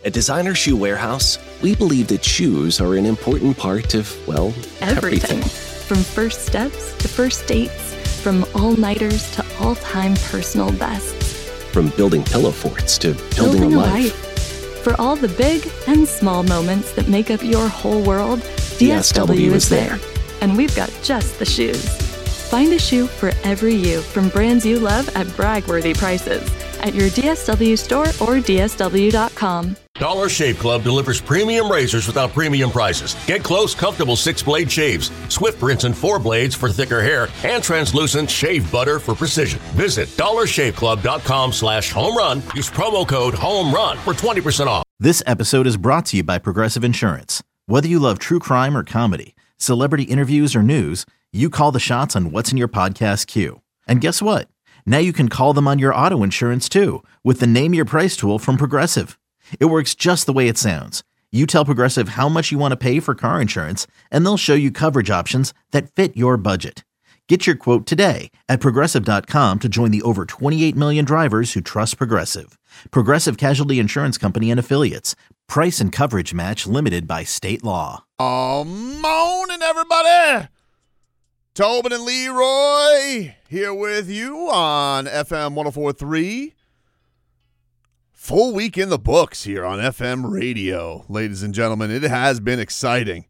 At Designer Shoe Warehouse, we believe that shoes are an important part of, well, everything. From first steps to first dates, from all-nighters to all-time personal bests. From building pillow forts to building a life. For all the big and small moments that make up your whole world, DSW is there. And we've got just the shoes. Find a shoe for every you from brands you love at brag-worthy prices at your DSW store or DSW.com. Dollar Shave Club delivers premium razors without premium prices. Get close, comfortable 6-blade shaves, swift rinse and 4 blades for thicker hair, and translucent shave butter for precision. Visit dollarshaveclub.com/home run. Use promo code HOMERUN for 20% off. This episode is brought to you by Progressive Insurance. Whether you love true crime or comedy, celebrity interviews or news, you call the shots on what's in your podcast queue. And guess what? Now you can call them on your auto insurance too with the Name Your Price tool from Progressive. It works just the way it sounds. You tell Progressive how much you want to pay for car insurance, and they'll show you coverage options that fit your budget. Get your quote today at Progressive.com to join the over 28 million drivers who trust Progressive. Progressive Casualty Insurance Company and Affiliates. Price and coverage match limited by state law. Morning, everybody. Tobin and Leroy here with you on FM 104.3. Full week in the books here on FM radio, ladies and gentlemen. It has been exciting.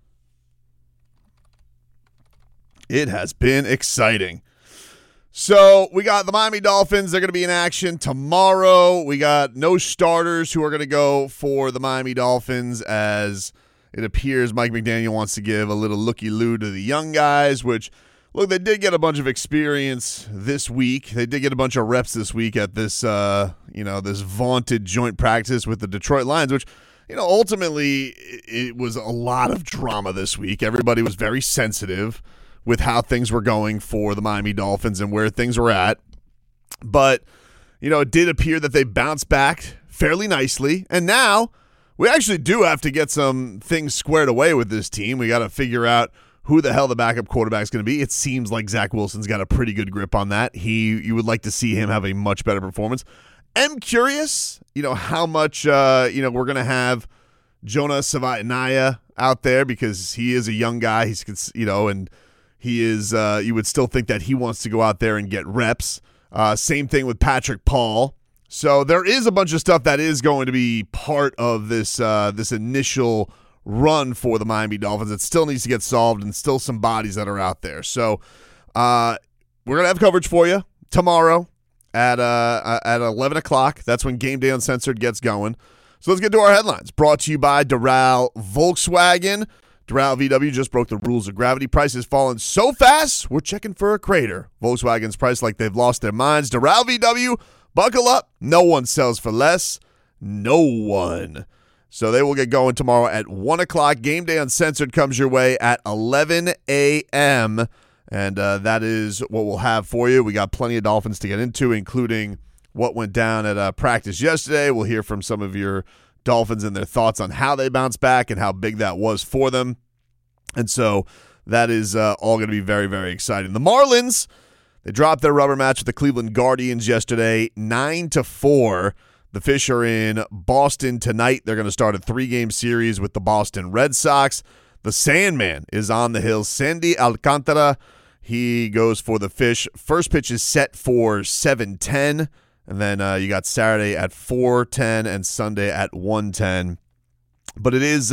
It has been exciting. So we got the Miami Dolphins. They're going to be in action tomorrow. We got no starters who are going to go for the Miami Dolphins, as it appears Mike McDaniel wants to give a little looky-loo to the young guys, which, look, they did get a bunch of experience this week. They did get a bunch of reps this week at this, this vaunted joint practice with the Detroit Lions, which, ultimately it was a lot of drama this week. Everybody was very sensitive with how things were going for the Miami Dolphins and where things were at. But, it did appear that they bounced back fairly nicely. And now we actually do have to get some things squared away with this team. We got to figure out who the hell the backup quarterback is going to be. It seems like Zach Wilson's got a pretty good grip on that. You would like to see him have a much better performance. I'm curious, how much, we're going to have Jonah Savaitanaya out there, because he is a young guy. He's, and he is, you would still think that he wants to go out there and get reps. Same thing with Patrick Paul. So there is a bunch of stuff that is going to be part of this, this initial run for the Miami Dolphins. It still needs to get solved, and still some bodies that are out there. So we're going to have coverage for you tomorrow at 11 o'clock. That's when Game Day Uncensored gets going. So let's get to our headlines. Brought to you by Doral Volkswagen. Doral VW just broke the rules of gravity. Prices falling so fast, we're checking for a crater. Volkswagen's priced like they've lost their minds. Doral VW, buckle up. No one sells for less. No one. So they will get going tomorrow at 1 o'clock. Game Day Uncensored comes your way at 11 a.m., and that is what we'll have for you. We got plenty of Dolphins to get into, including what went down at practice yesterday. We'll hear from some of your Dolphins and their thoughts on how they bounced back and how big that was for them. And so that is all going to be very, very exciting. The Marlins, they dropped their rubber match with the Cleveland Guardians yesterday, 9-4. The Fish are in Boston tonight. They're going to start a 3-game series with the Boston Red Sox. The Sandman is on the hill. Sandy Alcantara, he goes for the Fish. First pitch is set for 7:10, and then you got Saturday at 4:10 and Sunday at 1:10. But it is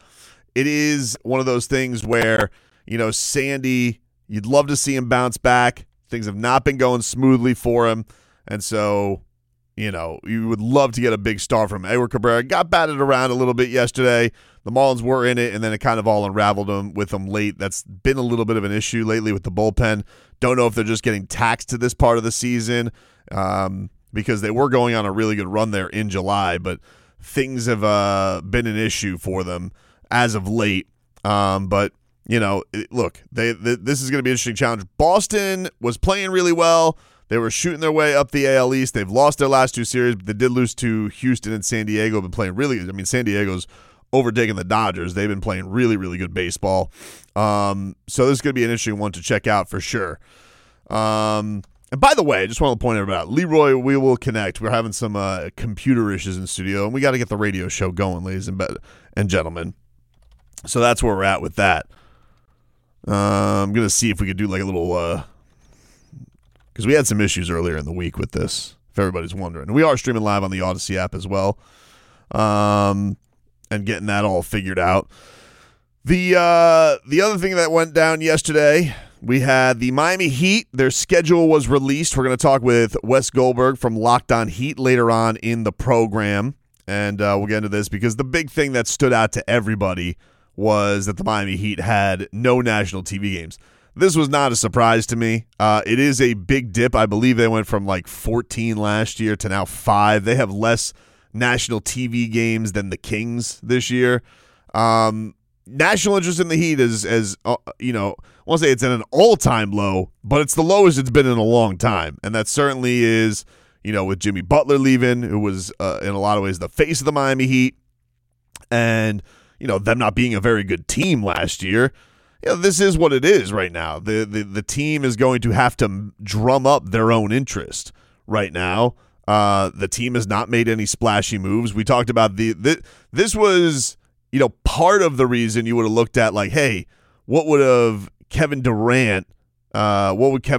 one of those things where, Sandy, you'd love to see him bounce back. Things have not been going smoothly for him, and so you would love to get a big star from Edward Cabrera. Got batted around a little bit yesterday. The Marlins were in it, and then it kind of all unraveled with them late. That's been a little bit of an issue lately with the bullpen. Don't know if they're just getting taxed to this part of the season, because they were going on a really good run there in July, but things have been an issue for them as of late. But, look, this is going to be an interesting challenge. Boston was playing really well. They were shooting their way up the AL East. They've lost their last 2 series, but they did lose to Houston and San Diego. Been playing really good. I mean, San Diego's overtaking the Dodgers. They've been playing really, really good baseball. So this is going to be an interesting one to check out for sure. And by the way, I just want to point everybody out. Leroy, we will connect. We're having some computer issues in the studio, and we got to get the radio show going, ladies and gentlemen. So that's where we're at with that. I'm going to see if we could do like a little, because we had some issues earlier in the week with this, if everybody's wondering. We are streaming live on the Odyssey app as well, and getting that all figured out. The other thing that went down yesterday, we had the Miami Heat. Their schedule was released. We're going to talk with Wes Goldberg from Locked On Heat later on in the program, and we'll get into this because the big thing that stood out to everybody was that the Miami Heat had no national TV games. This was not a surprise to me. It is a big dip. I believe they went from like 14 last year to now 5. They have less national TV games than the Kings this year. National interest in the Heat is you know, I won't say it's at an all-time low, but it's the lowest it's been in a long time. And that certainly is, you know, with Jimmy Butler leaving, who was in a lot of ways the face of the Miami Heat, and, you know, them not being a very good team last year. You know, this is what it is right now. The team is going to have to drum up their own interest right now. The team has not made any splashy moves. We talked about this was, you know, part of the reason you would have looked at like, hey, what would Kevin Durant have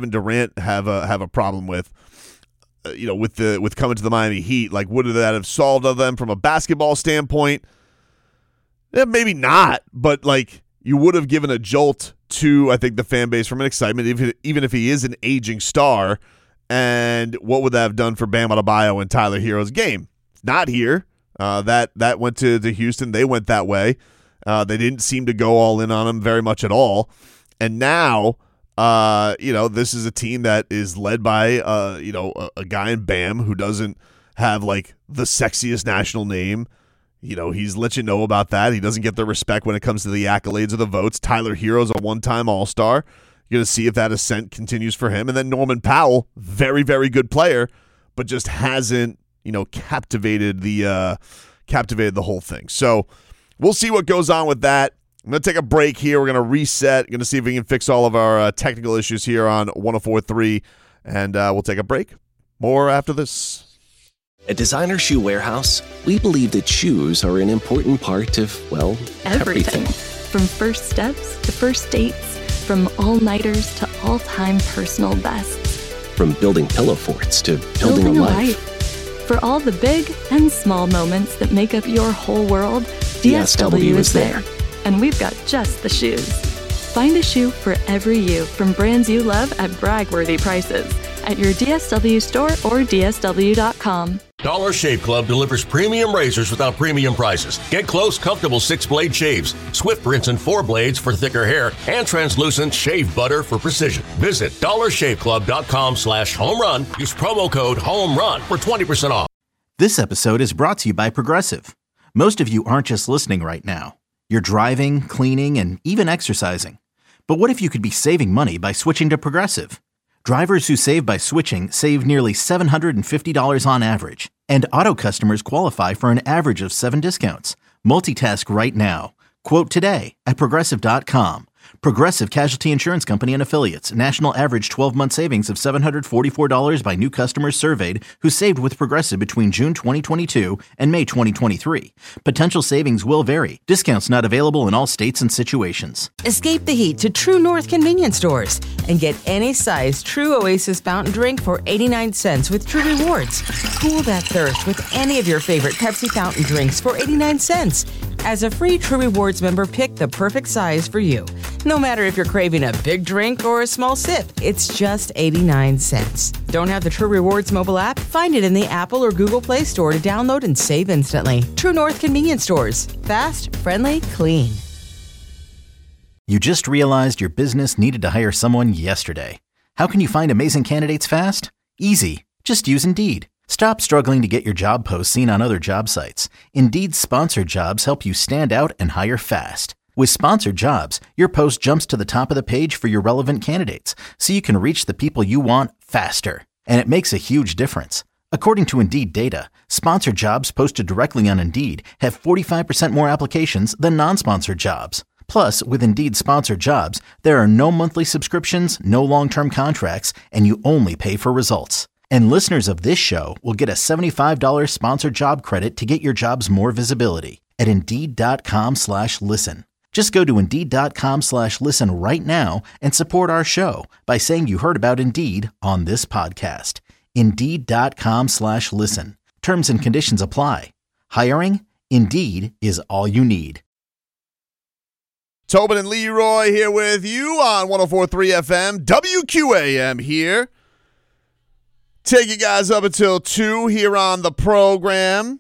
a problem with? You know, with coming to the Miami Heat, like would that have solved them from a basketball standpoint? Yeah, maybe not, but like you would have given a jolt to, I think, the fan base from an excitement, even if he is an aging star. And what would that have done for Bam Adebayo and Tyler Hero's game? Not here. That went to Houston. They went that way. They didn't seem to go all in on him very much at all. And now, you know, this is a team that is led by, you know, a guy in Bam who doesn't have like the sexiest national name. You know, he's let you know about that. He doesn't get the respect when it comes to the accolades or the votes. Tyler Hero's a one-time All-Star. You're going to see if that ascent continues for him. And then Norman Powell, very, very good player, but just hasn't, you know, captivated the whole thing. So we'll see what goes on with that. I'm going to take a break here. We're going to reset. Going to see if we can fix all of our technical issues here on 104.3, and we'll take a break. More after this. At Designer Shoe Warehouse, we believe that shoes are an important part of, well, everything. From first steps to first dates, from all-nighters to all-time personal bests. From building pillow forts to building a life. For all the big and small moments that make up your whole world, DSW is there. And we've got just the shoes. Find a shoe for every you from brands you love at brag-worthy prices at your DSW store or DSW.com. Dollar Shave Club delivers premium razors without premium prices. Get close, comfortable 6-blade shaves, swift rinse and 4 blades for thicker hair, and translucent shave butter for precision. Visit dollarshaveclub.com/homerun. Use promo code HOMERUN for 20% off. This episode is brought to you by Progressive. Most of you aren't just listening right now. You're driving, cleaning, and even exercising. But what if you could be saving money by switching to Progressive? Drivers who save by switching save nearly $750 on average, and auto customers qualify for an average of 7 discounts. Multitask right now. Quote today at Progressive.com. Progressive Casualty Insurance Company and Affiliates. National average 12-month savings of $744 by new customers surveyed who saved with Progressive between June 2022 and May 2023. Potential savings will vary. Discounts not available in all states and situations. Escape the heat to True North convenience stores and get any size True Oasis fountain drink for 89 cents with True Rewards. Cool that thirst with any of your favorite Pepsi fountain drinks for 89 cents. As a free True Rewards member, pick the perfect size for you. No matter if you're craving a big drink or a small sip, it's just 89 cents. Don't have the True Rewards mobile app? Find it in the Apple or Google Play Store to download and save instantly. True North convenience stores. Fast, friendly, clean. You just realized your business needed to hire someone yesterday. How can you find amazing candidates fast? Easy. Just use Indeed. Stop struggling to get your job posts seen on other job sites. Indeed's sponsored jobs help you stand out and hire fast. With sponsored jobs, your post jumps to the top of the page for your relevant candidates, so you can reach the people you want faster. And it makes a huge difference. According to Indeed data, sponsored jobs posted directly on Indeed have 45% more applications than non-sponsored jobs. Plus, with Indeed Sponsored Jobs, there are no monthly subscriptions, no long-term contracts, and you only pay for results. And listeners of this show will get a $75 sponsored job credit to get your jobs more visibility at Indeed.com/listen. Just go to Indeed.com/listen right now and support our show by saying you heard about Indeed on this podcast. Indeed.com/listen. Terms and conditions apply. Hiring? Indeed is all you need. Tobin and Leroy here with you on 104.3 FM, WQAM here. Take you guys up until 2 here on the program.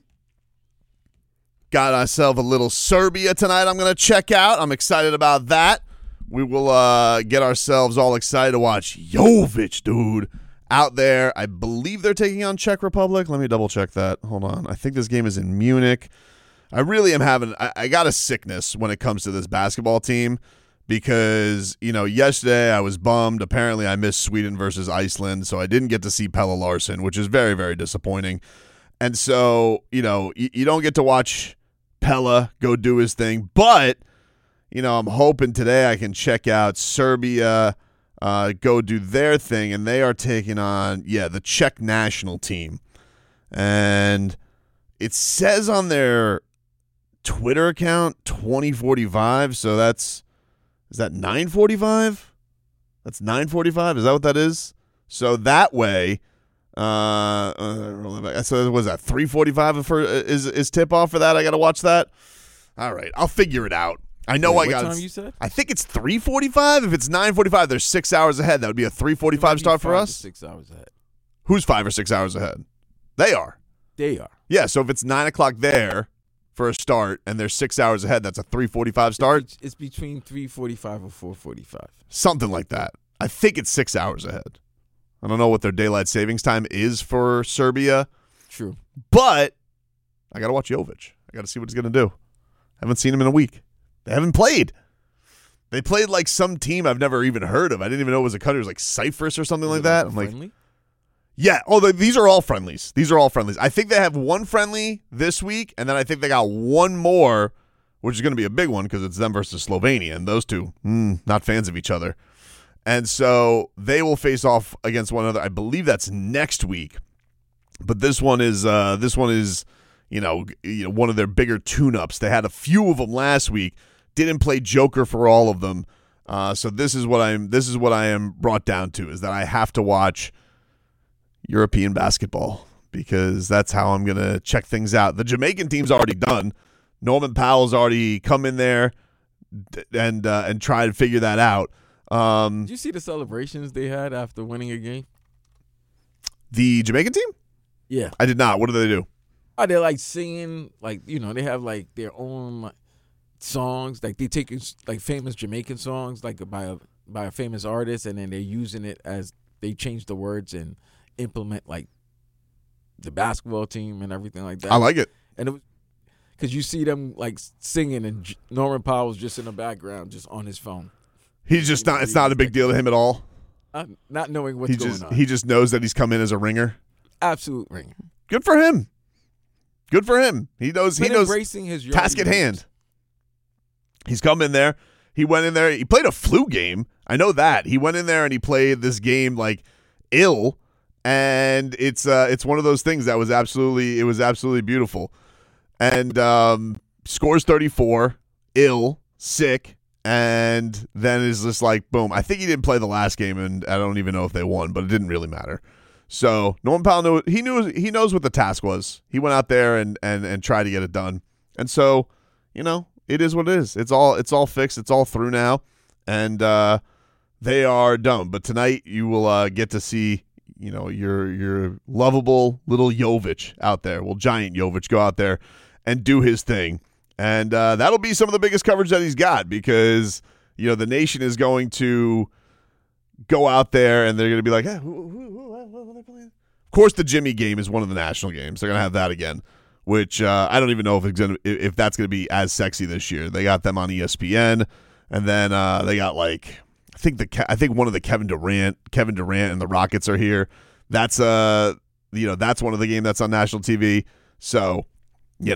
Got ourselves a little Serbia tonight I'm going to check out. I'm excited about that. We will get ourselves all excited to watch Jovic, dude, out there. I believe they're taking on Czech Republic. Let me double check that. Hold on. I think this game is in Munich. I really am I got a sickness when it comes to this basketball team because, yesterday I was bummed. Apparently I missed Sweden versus Iceland, so I didn't get to see Pelle Larsson, which is very, very disappointing. And so, you don't get to watch Pelle go do his thing. But, I'm hoping today I can check out Serbia go do their thing, and they are taking on, the Czech national team. And it says on their Twitter account 2045, so is that 9:45? That's 9:45. Is that what that is? So that way, so was that 3:45 is tip off for that? I got to watch that. All right, I'll figure it out. I know I got. What time you said? I think it's 3:45. If it's 9:45, they're 6 hours ahead. That would be a 3:45 start for us. 6 hours ahead. Who's 5 or 6 hours ahead? They are. They are. Yeah. So if it's 9 o'clock there for a start, and they're 6 hours ahead, that's a 3:45 start? It's between 3:45 and 4:45. Something like that. I think it's 6 hours ahead. I don't know what their daylight savings time is for Serbia. True. But I got to watch Jovic. I got to see what he's going to do. Haven't seen him in a week. They haven't played. They played like some team I've never even heard of. I didn't even know it was a country. It was like Cyprus or something like that. I'm friendly? Like, yeah. Oh, these are all friendlies. These are all friendlies. I think they have one friendly this week, and then I think they got one more, which is going to be a big one because it's them versus Slovenia, and those two, not fans of each other. And so they will face off against one another. I believe that's next week. But this one is one of their bigger tune-ups. They had a few of them last week. Didn't play Joker for all of them. So this is what I am brought down to, is that I have to watch European basketball because that's how I'm going to check things out. The Jamaican team's already done. Norman Powell's already come in there and try to figure that out. Did you see the celebrations they had after winning a game? The Jamaican team? Yeah. I did not. What do they do? Oh, they're like singing, they have like their own songs. Like they take like famous Jamaican songs, like by a famous artist, and then they're using it as they change the words and implement like the basketball team and everything like that. I like it. And it was because you see them like singing, and Norman Powell's just in the background, just on his phone. He's just not. It's not a big deal to him at all. Not knowing what's going on. He just knows that he's come in as a ringer. Absolute ringer. Good for him. Good for him. He knows. He knows. Embracing his task at hand. He's come in there. He went in there. He played a flu game. I know that. He went in there and he played this game like ill, and it's one of those things that was absolutely beautiful. And scores 34, ill, sick. And then is just like, boom. I think he didn't play the last game, and I don't even know if they won, but it didn't really matter. So Norman Powell he knows what the task was. He went out there and tried to get it done. And so, it is what it is. It's all fixed. It's all through now, and they are done. But tonight you will get to see, your lovable little Jovic out there. Well, giant Jovic go out there and do his thing. And that'll be some of the biggest coverage that he's got because, the nation is going to go out there and they're going to be like, hey, what are they playing? Of course, the Jimmy game is one of the national games. They're going to have that again, which I don't even know if that's going to be as sexy this year. They got them on ESPN, and then they got I think one of the Kevin Durant and the Rockets are here. That's that's one of the games that's on national TV. So,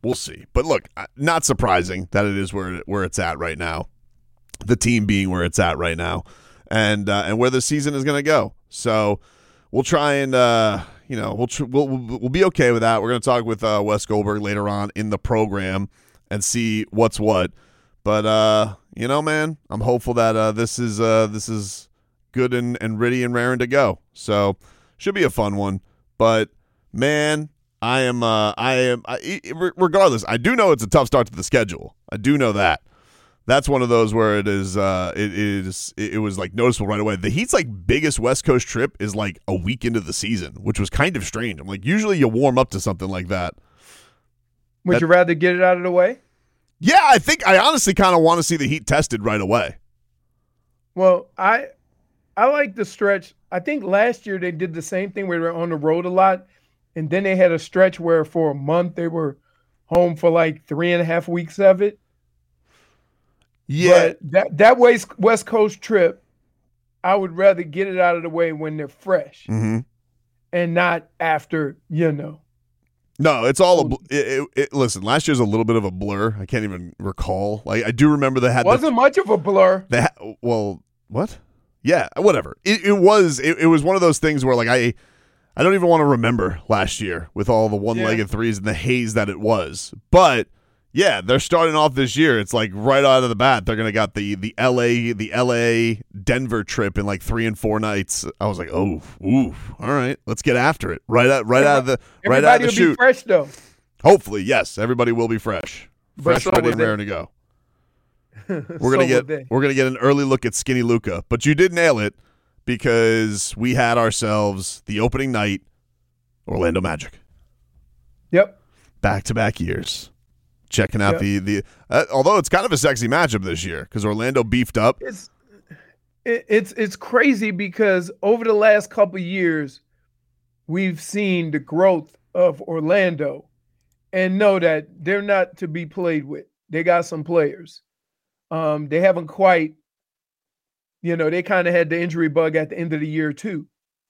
We'll see. But look, not surprising that it is where it's at right now. The team being where it's at right now, and where the season is going to go. So we'll try and we'll be okay with that. We're going to talk with Wes Goldberg later on in the program and see what's what. But man, I'm hopeful that this is good and ready and raring to go. So should be a fun one. But man, I am regardless. I do know it's a tough start to the schedule. I do know that. That's one of those where it was like noticeable right away. The Heat's like biggest West Coast trip is like a week into the season, which was kind of strange. I'm like, usually you warm up to something like that. Would you rather get it out of the way? Yeah, I honestly kind of want to see the Heat tested right away. Well, I like the stretch. I think last year they did the same thing where they were on the road a lot. And then they had a stretch where for a month they were home for like 3.5 weeks of it. Yeah. But that West Coast trip, I would rather get it out of the way when they're fresh and not after, No, it's all listen, last year's a little bit of a blur. I can't even recall. Like I do remember they had wasn't much of a blur. What? Yeah, whatever. It was one of those things where like I don't even want to remember last year with all the one-legged threes and the haze that it was. But yeah, they're starting off this year. It's like right out of the bat, they're gonna got the LA Denver trip in like 3 and 4 nights. I was like, all right, let's get after it. Right out of the chute. Be fresh though. Hopefully, yes, everybody will be fresh, ready, and raring to go. We're gonna get an early look at Skinny Luka, but you did nail it. Because we had ourselves the opening night, Orlando Magic. Yep. Back-to-back years. Checking out the although it's kind of a sexy matchup this year because Orlando beefed up. It's crazy because over the last couple of years, we've seen the growth of Orlando and know that they're not to be played with. They got some players. They haven't quite. They kind of had the injury bug at the end of the year too.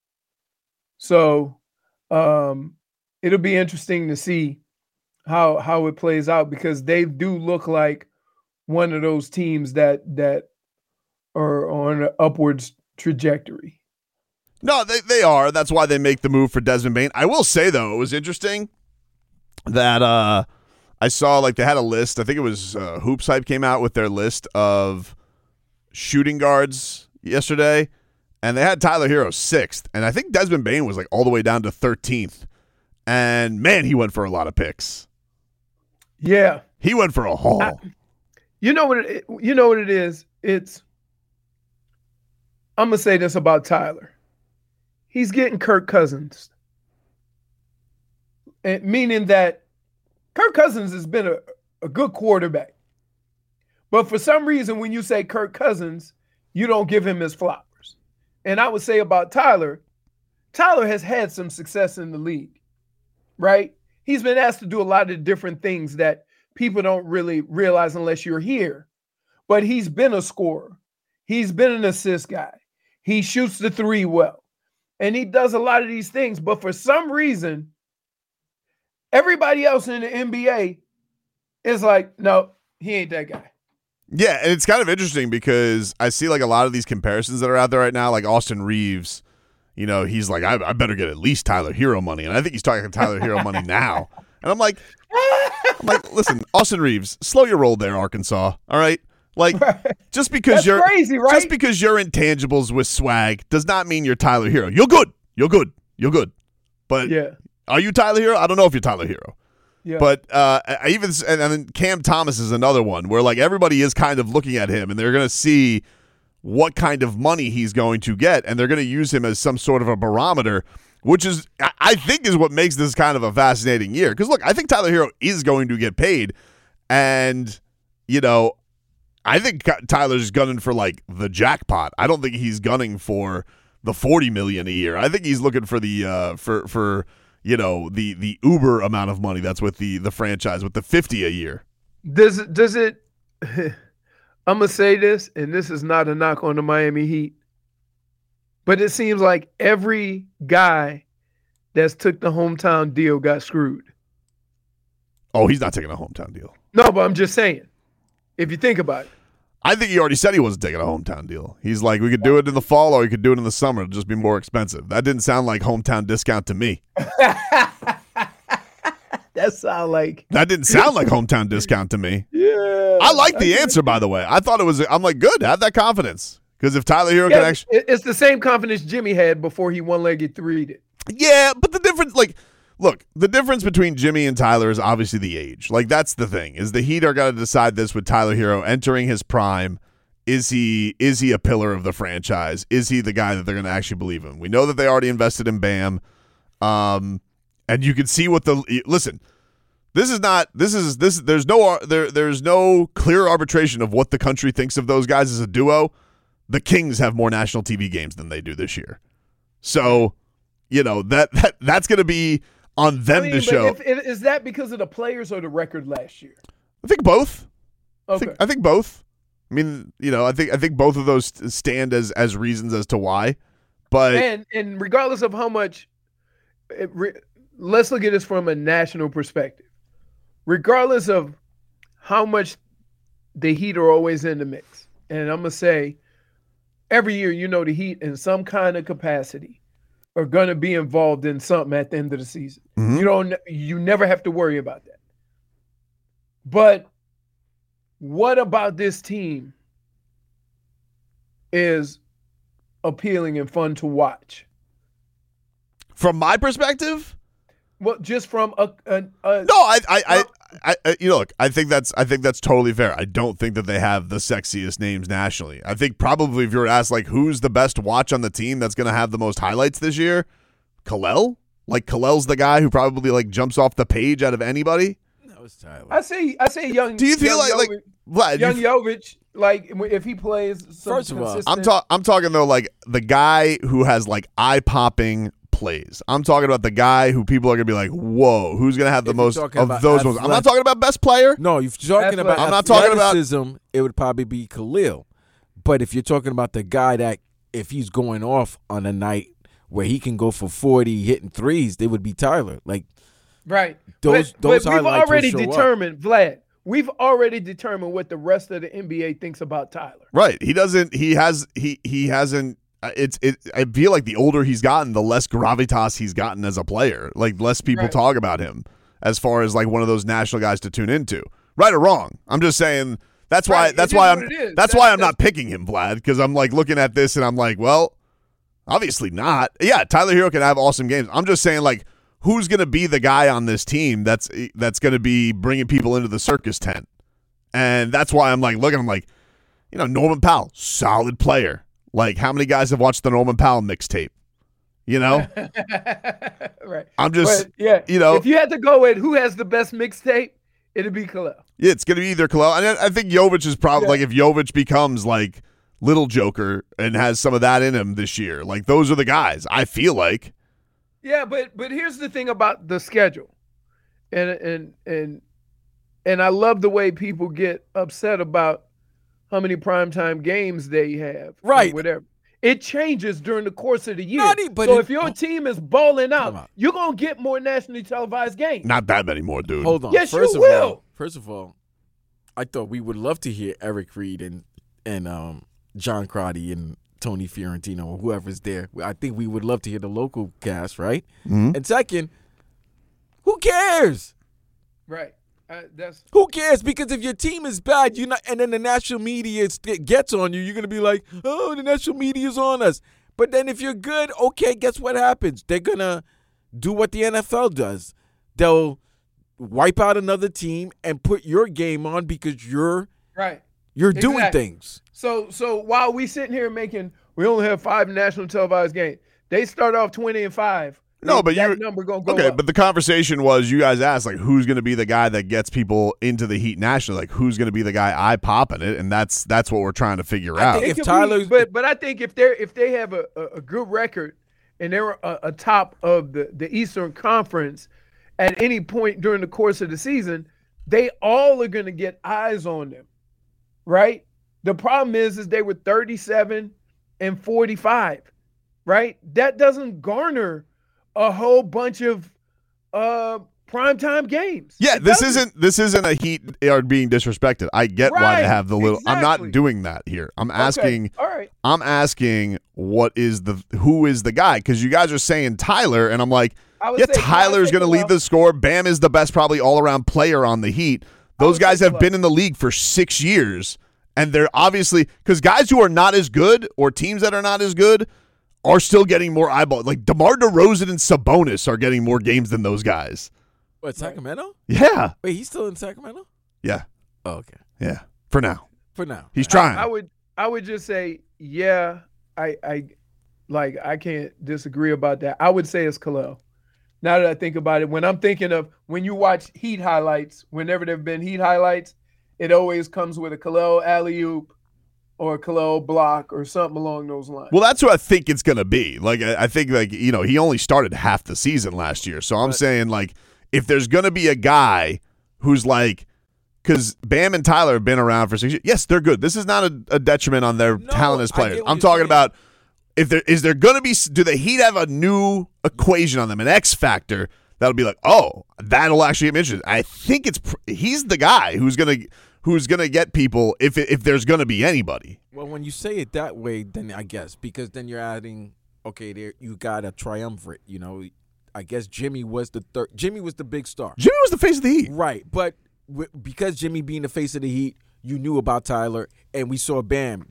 So it'll be interesting to see how it plays out because they do look like one of those teams that are on an upwards trajectory. No, they are. That's why they make the move for Desmond Bane. I will say, though, it was interesting that I saw like they had a list. I think it was Hoops Hype came out with their list of shooting guards yesterday, and they had Tyler Hero 6th, and I think Desmond Bane was like all the way down to 13th. And man, he went for a lot of picks. Yeah, he went for a haul. You know what it is? I'm gonna say this about Tyler. He's getting Kirk Cousins, and meaning that Kirk Cousins has been a good quarterback. But for some reason, when you say Kirk Cousins, you don't give him his flowers. And I would say about Tyler has had some success in the league, right? He's been asked to do a lot of different things that people don't really realize unless you're here. But he's been a scorer. He's been an assist guy. He shoots the three well. And he does a lot of these things. But for some reason, everybody else in the NBA is like, no, he ain't that guy. Yeah, and it's kind of interesting because I see like a lot of these comparisons that are out there right now, like Austin Reeves, he's like, I better get at least Tyler Hero money. And I think he's talking Tyler Hero money now. And I'm like, listen, Austin Reeves, slow your roll there, Arkansas. All right? Like, just because you're crazy, right? Just because you're intangibles with swag does not mean you're Tyler Hero. You're good. But are you Tyler Hero? I don't know if you're Tyler Hero. Yeah. But and then Cam Thomas is another one where like everybody is kind of looking at him and they're going to see what kind of money he's going to get and they're going to use him as some sort of a barometer, which is I think is what makes this kind of a fascinating year. Because look, I think Tyler Hero is going to get paid, and I think Tyler's gunning for like the jackpot. I don't think he's gunning for the $40 million a year. I think he's looking for the for the uber amount of money that's with the franchise with the $50 a year. Does it I'm gonna say this, and this is not a knock on the Miami Heat, but it seems like every guy that's took the hometown deal got screwed. Oh, he's not taking a hometown deal. No, but I'm just saying, if you think about it. I think he already said he wasn't taking a hometown deal. He's like, we could do it in the fall or we could do it in the summer. It'll just be more expensive. That didn't sound like hometown discount to me. That didn't sound like hometown discount to me. Yeah. I like the answer, by the way. I thought it was, I'm like, good, have that confidence. Because if Tyler Hero can actually. It's the same confidence Jimmy had before he one-legged 3'd it. Yeah, but the difference, like, look, the difference between Jimmy and Tyler is obviously the age. Like, that's the thing, is the Heat are going to decide this with Tyler Hero entering his prime. Is he a pillar of the franchise? Is he the guy that they're going to actually believe in? We know that they already invested in Bam. And you can see what listen, there's no clear arbitration of what the country thinks of those guys as a duo. The Kings have more national TV games than they do this year. So, that's going to be on them to show. Is that because of the players or the record last year? I think both. Okay. I think both. I mean, I think both of those stand as reasons as to why. But and regardless of how much, let's look at this from a national perspective. Regardless of how much the Heat are always in the mix, and I'm gonna say, every year, the Heat in some kind of capacity are going to be involved in something at the end of the season. Mm-hmm. You never have to worry about that. But what about this team is appealing and fun to watch? From my perspective? Well, just from look, I think that's totally fair. I don't think that they have the sexiest names nationally. I think probably if you were asked like who's the best watch on the team that's going to have the most highlights this year, Kalel. Like Kalel's the guy who probably like jumps off the page out of anybody. That was Tyler. I say young. Do you feel like Vlad, young Jovic? Like if he plays. First of all, I'm talking though like the guy who has like eye popping plays. I'm talking about the guy who people are going to be like, whoa, who's going to have the most of those ones? I'm not talking about best player. No, if you're talking about I'm not talking about athleticism, it would probably be Khalil. But if you're talking about the guy that if he's going off on a night where he can go for 40 hitting threes, they would be Tyler. Like, right. Those but we've highlights already will show determined, up. Vlad. We've already determined what the rest of the NBA thinks about Tyler. Right. He hasn't. I feel like the older he's gotten, the less gravitas he's gotten as a player. Like less people talk about him as far as like one of those national guys to tune into. Right or wrong? I'm just saying that's why I'm not picking him, Vlad, because I'm like looking at this and I'm like, well, obviously not. Yeah, Tyler Hero can have awesome games. I'm just saying like who's going to be the guy on this team that's going to be bringing people into the circus tent. And that's why I'm like looking, I'm like, Norman Powell, solid player. Like, how many guys have watched the Norman Powell mixtape? Right. I'm just, if you had to go with who has the best mixtape, it'd be Kalel. Yeah, it's going to be either Kalel. And I think Jovic is probably, like, if Jovic becomes, like, little Joker and has some of that in him this year, like, those are the guys, I feel like. Yeah, but here's the thing about the schedule. And I love the way people get upset about how many primetime games they have. Right. Whatever. It changes during the course of the year. So if your team is balling out, you're going to get more nationally televised games. Not that many more, dude. Hold on. Yes, you will. First of all, I thought we would love to hear Eric Reed and John Crotty and Tony Fiorentino or whoever's there. I think we would love to hear the local cast, right? Mm-hmm. And second, who cares? Right. Who cares? Because if your team is bad, and then the national media gets on you, you're gonna be like, "Oh, the national media's on us." But then if you're good, okay, guess what happens? They're gonna do what the NFL does. They'll wipe out another team and put your game on because you're doing things. So while we sitting here we only have 5 national televised games. They start off 20-5. No, but that number gonna go okay. up. But the conversation was you guys asked like who's going to be the guy that gets people into the Heat nationally, like who's going to be the guy eye popping it, and that's what we're trying to figure out. If Tyler's, but I think if they have a good record and they're atop of the Eastern Conference at any point during the course of the season, they all are going to get eyes on them, right? The problem is they were 37 and 45, right? That doesn't garner a whole bunch of primetime games. Yeah, this isn't a Heat are being disrespected. I get why they have the little. Exactly. I'm not doing that here. I'm asking. All right. I'm asking who is the guy, because you guys are saying Tyler, and I'm like, yeah, Tyler's going to lead the score. Bam is the best probably all around player on the Heat. Those guys have been in the league for 6 years, and they're obviously, because guys who are not as good or teams that are not as good are still getting more eyeballs. Like DeMar DeRozan and Sabonis are getting more games than those guys. What, Sacramento? Yeah. Wait, he's still in Sacramento? Yeah. Oh, okay. Yeah. For now. He's trying. I would just say, yeah, I can't disagree about that. I would say it's Khalil. Now that I think about it, when you watch Heat highlights, whenever there have been Heat highlights, it always comes with a Khalil alley-oop or a Khalil block or something along those lines. Well, that's what I think it's going to be. Like, I think, like, you know, he only started half the season last year. So I'm saying, like, if there's going to be a guy who's like, because Bam and Tyler have been around for 6 years. Yes, they're good. This is not a detriment on their talent as players. I'm talking about is there going to be, do the Heat have a new equation on them, an X factor that'll be like, oh, that'll actually get me interested. I think he's the guy who's gonna get people if there's gonna be anybody. Well, when you say it that way, then I guess, because then you're adding, okay, there you got a triumvirate. You know, I guess Jimmy was the third. Jimmy was the big star. Jimmy was the face of the Heat, right? But because Jimmy being the face of the Heat, you knew about Tyler, and we saw Bam.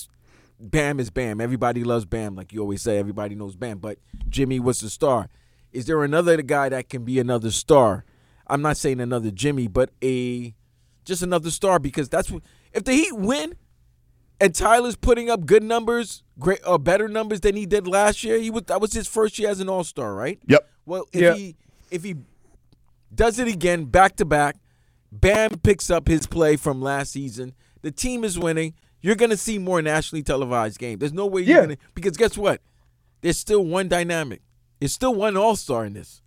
Bam is Bam. Everybody loves Bam, like you always say. Everybody knows Bam, but Jimmy was the star. Is there another guy that can be another star? I'm not saying another Jimmy, but just another star, because that's what, if the Heat win and Tyler's putting up good numbers, better numbers than he did last year. That was his first year as an All-Star, right? Yep. Well, if he does it again back to back, Bam picks up his play from last season, the team is winning, you're going to see more nationally televised games. There's no way you're going to, because guess what? There's still one dynamic. There's still one All-Star in this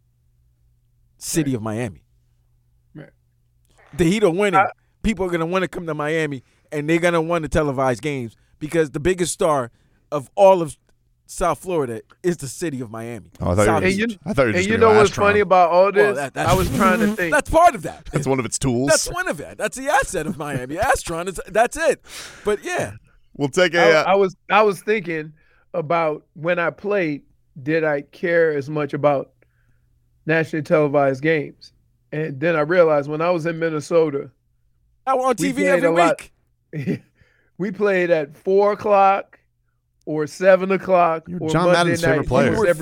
city of Miami. Right. The Heat are winning. People are going to want to come to Miami, and they're going to want to televise games, because the biggest star of all of South Florida is the city of Miami. Oh, I thought you were just you know what's funny about all this? I was trying to think. That's part of that. That's one of its tools. That's one of it. That's the asset of Miami. Astron, that's it. But yeah. We'll take a I was thinking about when I played, did I care as much about nationally televised games? And then I realized when I was in Minnesota, I was on TV every week. We played at 4:00 or 7:00 or John Monday Madden's night. favorite player. You were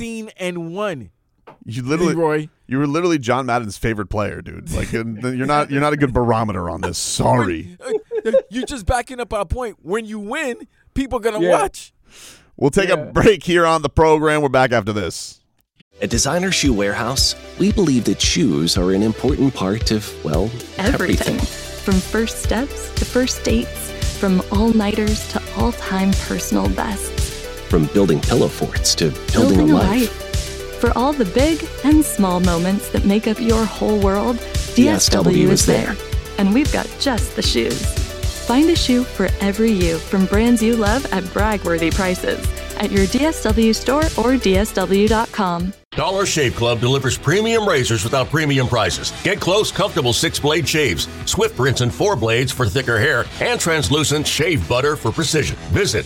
15-1. You were literally John Madden's favorite player, dude. Like, you're not a good barometer on this. Sorry. You're just backing up our point. When you win, people are gonna watch. We'll take a break here on the program. We're back after this. At Designer Shoe Warehouse, we believe that shoes are an important part of, well, everything. From first steps to first dates, from all-nighters to all-time personal bests. From building pillow forts to building a life. For all the big and small moments that make up your whole world, DSW is there. And we've got just the shoes. Find a shoe for every you from brands you love at brag-worthy prices at your DSW store or DSW.com. Dollar Shave Club delivers premium razors without premium prices. Get close, comfortable 6-blade shaves, Swift rinse and 4 blades for thicker hair, and translucent shave butter for precision. Visit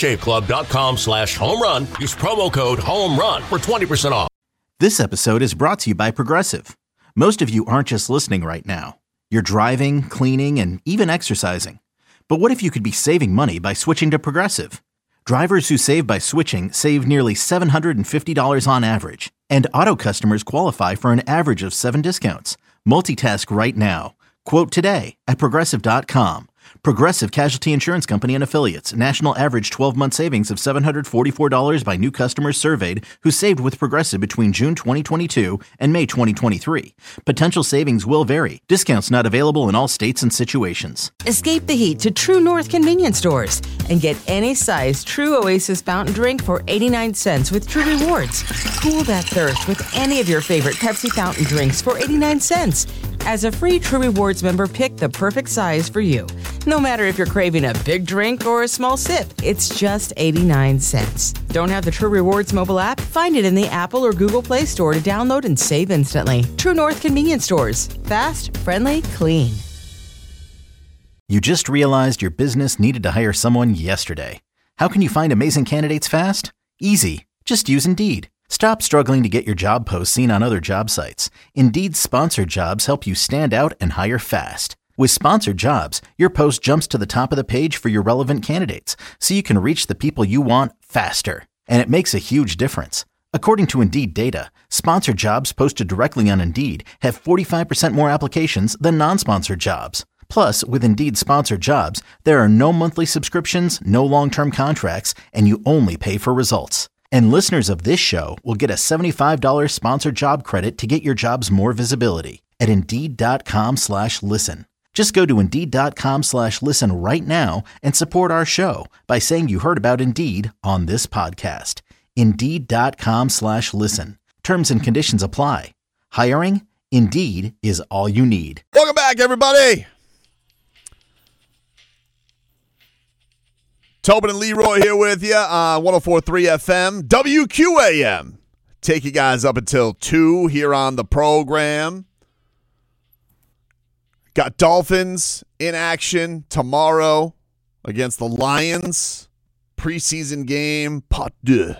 dollarshaveclub.com/home run. Use promo code HOMERUN for 20% off. This episode is brought to you by Progressive. Most of you aren't just listening right now. You're driving, cleaning, and even exercising. But what if you could be saving money by switching to Progressive? Drivers who save by switching save nearly $750 on average, and auto customers qualify for an average of 7 discounts. Multitask right now. Quote today at Progressive.com. Progressive Casualty Insurance Company and Affiliates. National average 12-month savings of $744 by new customers surveyed who saved with Progressive between June 2022 and May 2023. Potential savings will vary. Discounts not available in all states and situations. Escape the heat to True North convenience stores and get any size True Oasis fountain drink for 89 cents with True Rewards. Cool that thirst with any of your favorite Pepsi fountain drinks for 89 cents. As a free True Rewards member, pick the perfect size for you. No matter if you're craving a big drink or a small sip, it's just 89 cents. Don't have the True Rewards mobile app? Find it in the Apple or Google Play Store to download and save instantly. True North Convenience Stores. Fast, friendly, clean. You just realized your business needed to hire someone yesterday. How can you find amazing candidates fast? Easy. Just use Indeed. Stop struggling to get your job posts seen on other job sites. Indeed's sponsored jobs help you stand out and hire fast. With sponsored jobs, your post jumps to the top of the page for your relevant candidates, so you can reach the people you want faster. And it makes a huge difference. According to Indeed data, sponsored jobs posted directly on Indeed have 45% more applications than non-sponsored jobs. Plus, with Indeed sponsored jobs, there are no monthly subscriptions, no long-term contracts, and you only pay for results. And listeners of this show will get a $75 sponsored job credit to get your jobs more visibility at Indeed.com/listen. Just go to Indeed.com/listen right now and support our show by saying you heard about Indeed on this podcast. Indeed.com/listen. Terms and conditions apply. Hiring? Indeed is all you need. Welcome back, everybody. Tobin and Leroy here with you on 104.3 FM, WQAM. Take you guys up until 2 here on the program. Got Dolphins in action tomorrow against the Lions. Preseason game, pot deux.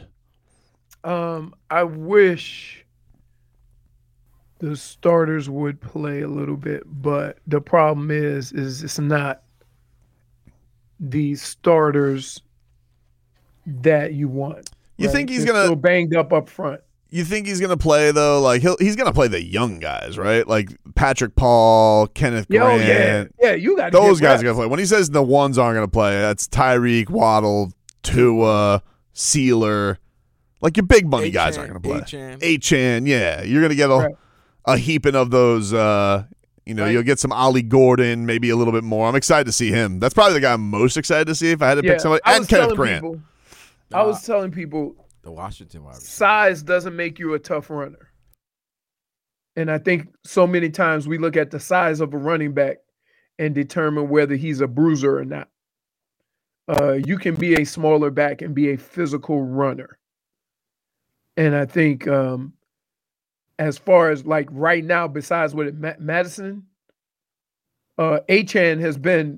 I wish the starters would play a little bit, but the problem is it's not the starters that you want. You right? think he's They're gonna still banged up front? You think he's gonna play though? Like he's gonna play the young guys, right? Like Patrick Paul, Kenneth Grant. Yeah, you got those guys are gonna play. When he says the ones aren't gonna play, that's Tyreek, Waddle, Tua, Sealer. Like your big money guys aren't gonna play. Achane, yeah, you're gonna get a heaping of those. You'll get some Ollie Gordon, maybe a little bit more. I'm excited to see him. That's probably the guy I'm most excited to see if I had to pick somebody. And Kenneth Grant. I was telling people, the Washington wide receiver. Size doesn't make you a tough runner. And I think so many times we look at the size of a running back and determine whether he's a bruiser or not. You can be a smaller back and be a physical runner. And I think as far as like right now, besides with Madison, Achane has been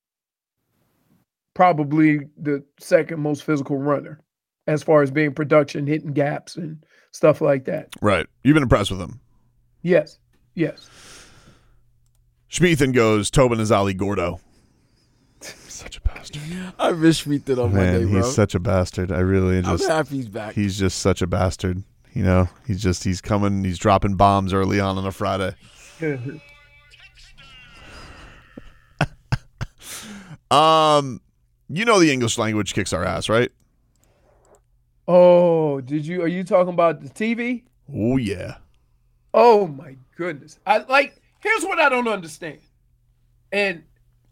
probably the second most physical runner as far as being production, hitting gaps and stuff like that. Right. You've been impressed with him. Yes. Schmeathan goes, Tobin is Ali Gordo. Such a bastard. I miss Schmeathan on Monday, bro. He's such a bastard. I really just. I'm happy he's back. He's just such a bastard. You know, he's coming. He's dropping bombs early on a Friday. You know the English language kicks our ass, right? Oh, are you talking about the TV? Oh, yeah. Oh, my goodness. Here's what I don't understand. And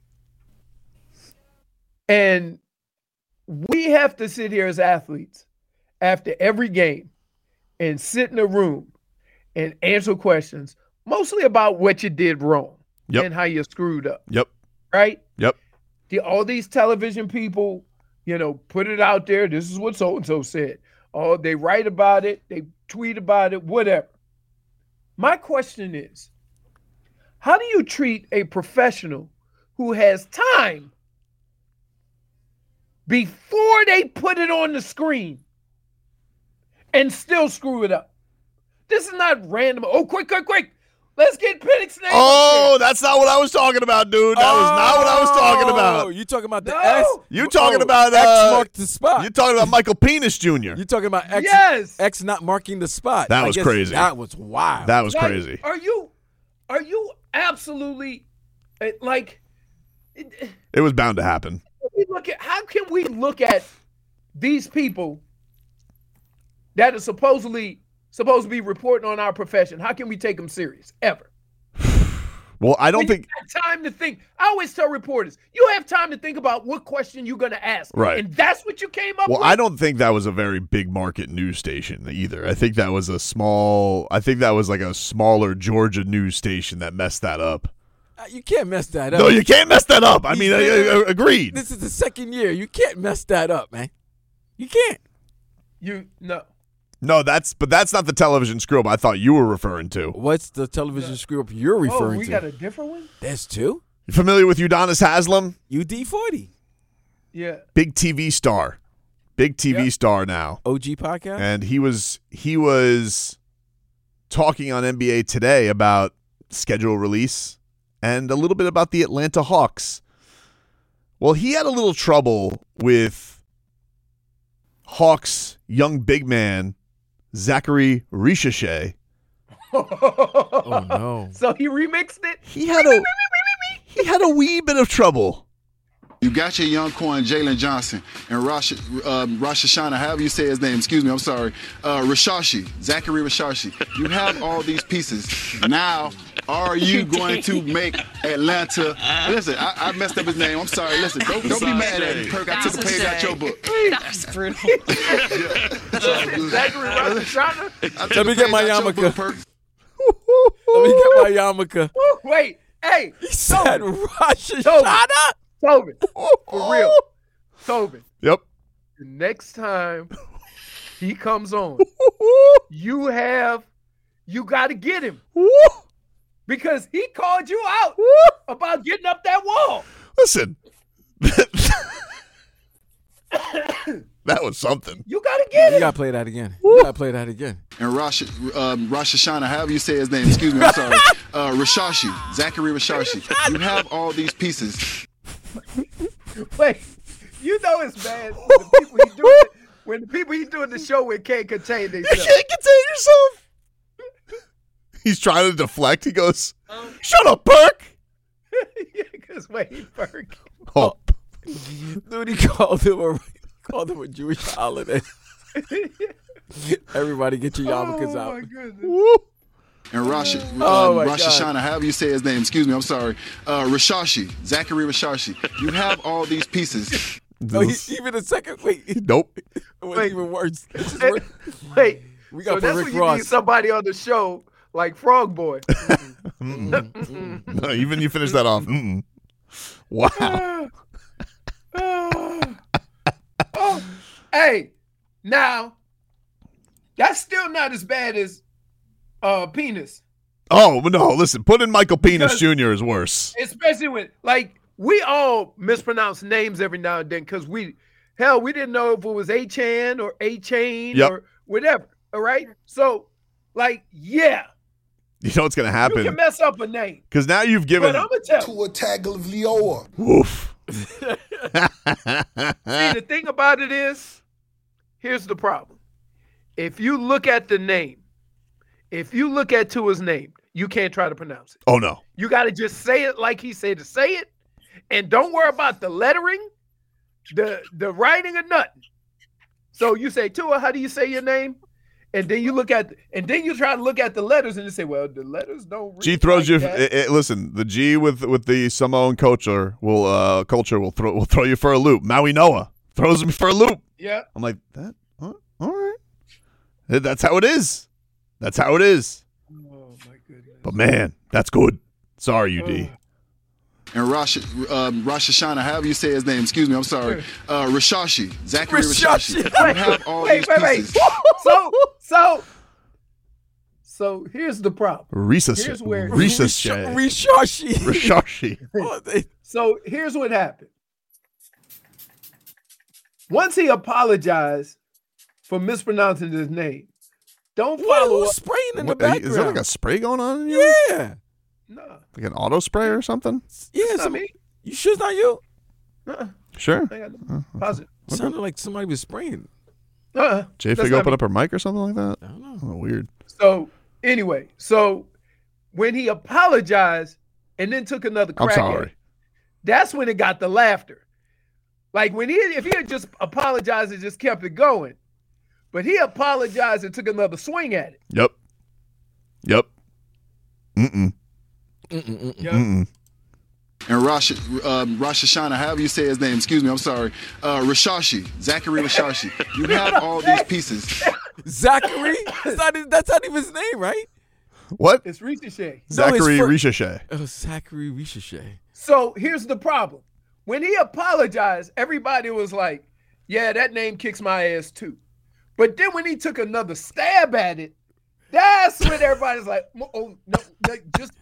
we have to sit here as athletes after every game and sit in a room and answer questions, mostly about what you did wrong and how you screwed up. Yep. Right? Yep. All these television people, put it out there. This is what so-and-so said. Oh, they write about it. They tweet about it, whatever. My question is, how do you treat a professional who has time before they put it on the screen and still screw it up? This is not random. Oh, quick. Let's get Penix's name. Oh, that's not what I was talking about, dude. That was not what I was talking about. You talking about the S? You talking about X marked the spot. You talking about Michael Penis Jr. You talking about X? Yes. X not marking the spot. That was crazy. That was wild. That was crazy. Are you absolutely like? It was bound to happen. How can we look at these people that are supposed to be reporting on our profession? How can we take them serious ever? Well, I don't think you have time to think. I always tell reporters, you have time to think about what question you're going to ask. Right. And that's what you came up with? Well, I don't think that was a very big market news station either. I think that was like a smaller Georgia news station that messed that up. You can't mess that up. No, you can't mess that up. I mean, agreed. This is the second year. You can't mess that up, man. You can't. No, that's not the television screw-up I thought you were referring to. What's the television screw-up you're referring to? We got a different one? There's two. You familiar with Udonis Haslem? UD40. Yeah. Big TV star. Big TV star now. OG podcast? And he was talking on NBA Today about schedule release and a little bit about the Atlanta Hawks. Well, he had a little trouble with Hawks young big man Zachary Ricochet. Oh no. So he remixed it? He had a wee bit of trouble. You got your young coin, Jalen Johnson, and Rosh Hashanah, however you say his name, excuse me, I'm sorry, Rashashi, Zachary Rashashi. You have all these pieces. Now, are you going to make Atlanta? Listen, I messed up his name. I'm sorry. Listen, don't be mad at me, Perk. I took a page out your book. That was brutal. Zachary Rosh Hashanah? Let me get my yarmulke. Let me get my yarmulke. Wait, hey. He said Rosh Hashanah? Tobin, for real. Tobin. Yep. The next time he comes on, you got to get him. Because he called you out about getting up that wall. Listen. That was something. You got to get him. You got to play that again. You got to play that again. And Rosh Hashanah, however you say his name, excuse me, I'm sorry, Rashashi, Zachary Rashashi. You have all these pieces. Wait, you know it's bad when the people he's doing the show with can't contain themselves. You can't contain yourself. He's trying to deflect. He goes, "Shut up, Perk." Yeah, because wait, Perk. Oh. Dude, he called him a Jewish holiday. Everybody get your yarmulkes out. Oh my goodness. Woo. And Rosh Hashanah, however you say his name, excuse me, I'm sorry, Rashashi, Zachary Rashashi. You have all these pieces. Even a second. Wait. Nope. It was even worse. Wait. We got so that's Rick when you Ross. need somebody on the show like Frog Boy. No, even you finish that off. Wow. Oh, hey, now that's still not as bad as Penis. Oh, no, listen, putting Michael Penis Jr. is worse. Especially when, like, we all mispronounce names every now and then because we didn't know if it was A-Chan or A-Chain or whatever, all right? So, like, yeah. You know what's going to happen? You can mess up a name. Because now you've given... But I'm going to tell to a Tagovailoa. Oof. See, the thing about it is, here's the problem. If you look at the name, if you look at Tua's name, you can't try to pronounce it. Oh, no. You got to just say it like he said to say it, and don't worry about the lettering, the writing, or nothing. So you say, Tua, how do you say your name? And then you you try to look at the letters and you say, well, the letters don't read. G throws like you. that. Listen, the G with the Samoan culture will throw you for a loop. Maui Noah throws me for a loop. Yeah. I'm like that. All right. That's how it is. That's how it is. Oh my goodness. But man, that's good. Sorry, UD. And Rosh Hashanah, however you say his name, excuse me, I'm sorry, Rashashi, Zachary Rashashi. You have all these pieces. So here's the problem. Rashashi. So here's what happened. Once he apologized for mispronouncing his name, don't follow up. Spraying in the background. Is there like a spray going on in you? Yeah. No. Like an auto spray or something? Yeah, It's not me. You sure it's not you? Sure. I got no positive. It sounded like somebody was spraying. J-Fig opened up her mic or something like that? I don't know. Oh, weird. So anyway, when he apologized and then took another crack at it, that's when it got the laughter. Like if he had just apologized and just kept it going, but he apologized and took another swing at it. Yep. And Rosh Hashanah, however you say his name, excuse me, I'm sorry, Rashashi, Zachary Rashashi. You have all these pieces. Zachary? That's not even his name, right? What? It's Ricochet. Zachary Ricochet. Oh, Zachary Ricochet. So here's the problem. When he apologized, everybody was like, yeah, that name kicks my ass too. But then when he took another stab at it, that's when everybody's like, oh, no, just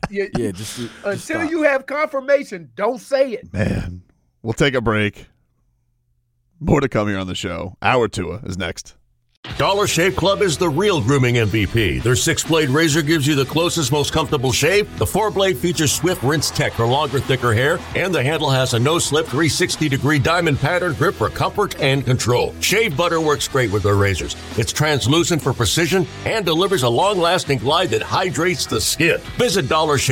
until you have confirmation, don't say it. Man, we'll take a break. More to come here on the show. Our Tua is next. Dollar Shave Club is the real grooming MVP. Their 6-blade razor gives you the closest, most comfortable shave. The 4-blade features swift rinse tech for longer, thicker hair, and the handle has a no-slip 360-degree diamond pattern grip for comfort and control. Shave butter works great with their razors. It's translucent for precision and delivers a long-lasting glide that hydrates the skin. Visit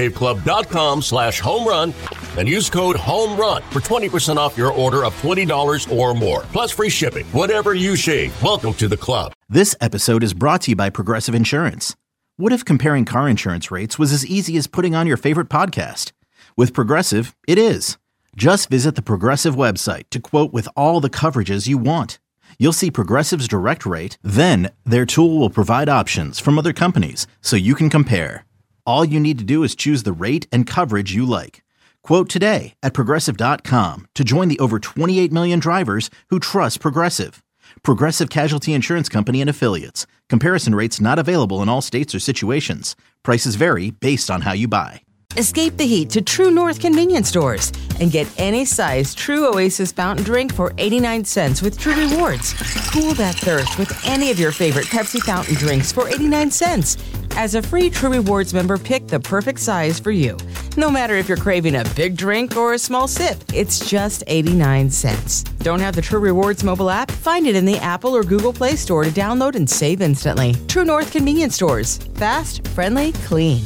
DollarShaveClub.com/homerun and use code HOMERUN for 20% off your order of $20 or more, plus free shipping. Whatever you shave, welcome to the club. This episode is brought to you by Progressive Insurance. What if comparing car insurance rates was as easy as putting on your favorite podcast? With Progressive, it is. Just visit the Progressive website to quote with all the coverages you want. You'll see Progressive's direct rate, then their tool will provide options from other companies so you can compare. All you need to do is choose the rate and coverage you like. Quote today at Progressive.com to join the over 28 million drivers who trust Progressive. Progressive Casualty Insurance Company and Affiliates. Comparison rates not available in all states or situations. Prices vary based on how you buy. Escape the heat to True North convenience stores and get any size True Oasis fountain drink for 89 cents with True Rewards. Cool that thirst with any of your favorite Pepsi fountain drinks for 89 cents. As a free True Rewards member, pick the perfect size for you. No matter if you're craving a big drink or a small sip, it's just 89 cents. Don't have the True Rewards mobile app? Find it in the Apple or Google Play Store to download and save instantly. True North convenience stores. Fast, friendly, clean.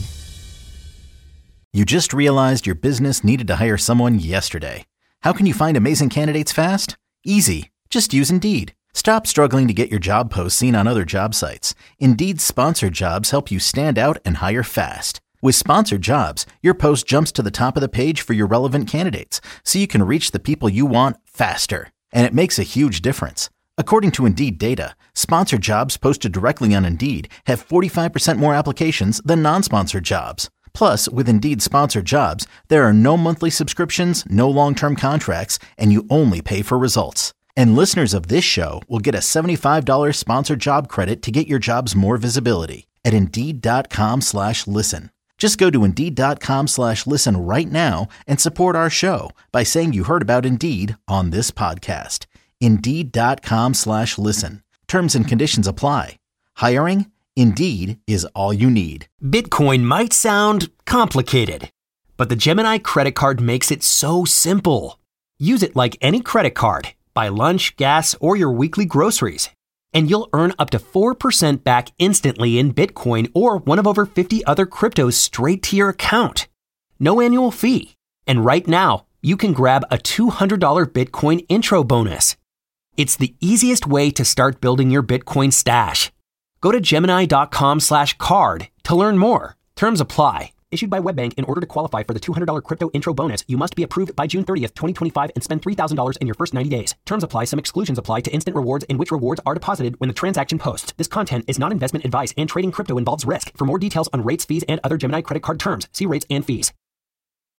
You just realized your business needed to hire someone yesterday. How can you find amazing candidates fast? Easy. Just use Indeed. Stop struggling to get your job posts seen on other job sites. Indeed's sponsored jobs help you stand out and hire fast. With sponsored jobs, your post jumps to the top of the page for your relevant candidates, so you can reach the people you want faster. And it makes a huge difference. According to Indeed data, sponsored jobs posted directly on Indeed have 45% more applications than non-sponsored jobs. Plus, with Indeed sponsored jobs, there are no monthly subscriptions, no long-term contracts, and you only pay for results. And listeners of this show will get a $75 sponsored job credit to get your jobs more visibility at Indeed.com/listen. Just go to Indeed.com/listen right now and support our show by saying you heard about Indeed on this podcast. Indeed.com/listen. Terms and conditions apply. Hiring? Indeed is all you need. Bitcoin might sound complicated, but the Gemini credit card makes it so simple. Use it like any credit card. Buy lunch, gas, or your weekly groceries, and you'll earn up to 4% back instantly in Bitcoin or one of over 50 other cryptos straight to your account. No annual fee. And right now, you can grab a $200 Bitcoin intro bonus. It's the easiest way to start building your Bitcoin stash. Go to Gemini.com/card to learn more. Terms apply. Issued by WebBank. In order to qualify for the $200 crypto intro bonus, you must be approved by June 30th, 2025 and spend $3,000 in your first 90 days. Terms apply. Some exclusions apply to instant rewards in which rewards are deposited when the transaction posts. This content is not investment advice and trading crypto involves risk. For more details on rates, fees, and other Gemini credit card terms, see rates and fees.